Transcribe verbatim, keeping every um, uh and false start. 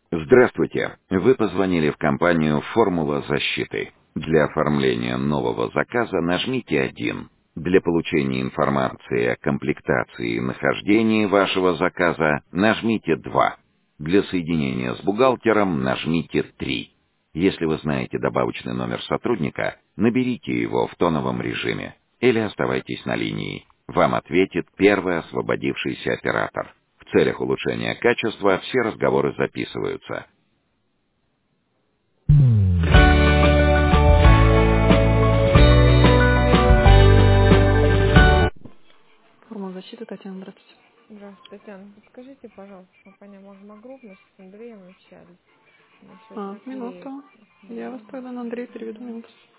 Здравствуйте. Вы позвонили в компанию «Формула защиты». Для оформления нового заказа нажмите один. Для получения информации о комплектации и нахождении вашего заказа нажмите два. Для соединения с бухгалтером нажмите три. Если вы знаете добавочный номер сотрудника, наберите его в тоновом режиме или оставайтесь на линии. Вам ответит первый освободившийся оператор. В целях улучшения качества все разговоры записываются. Форма защиты, Татьяна, здравствуйте. Здравствуйте, Татьяна. Подскажите, пожалуйста, компания «Магма-Групп», мы с Андреем общались насчет А, батареек. минуту. Я вас Да. тогда на Андрея переведу Да. минуту.